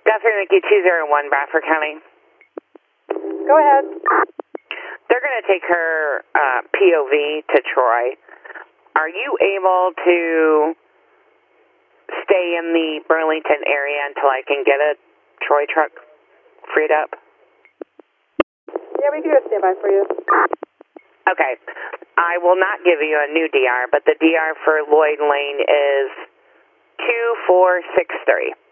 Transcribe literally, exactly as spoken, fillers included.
Gotham Yankee two zero one, Bradford County. Go ahead. They're going to take her uh, P O V to Troy. Are you able to stay in the Burlington area until I can get a Troy truck freed up? Yeah, we can do a standby for you. Okay. I will not give you a new D R, but the D R for Lloyd Lane is two four six three.